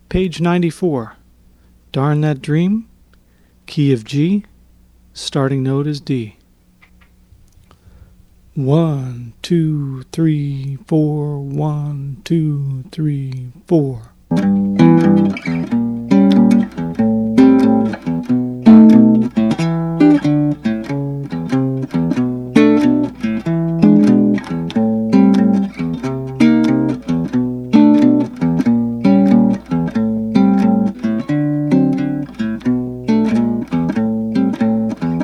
Page 94. Darn That Dream. Key of G. Starting note is D. 1, 2, 3, 4. 1, 2, 3, 4.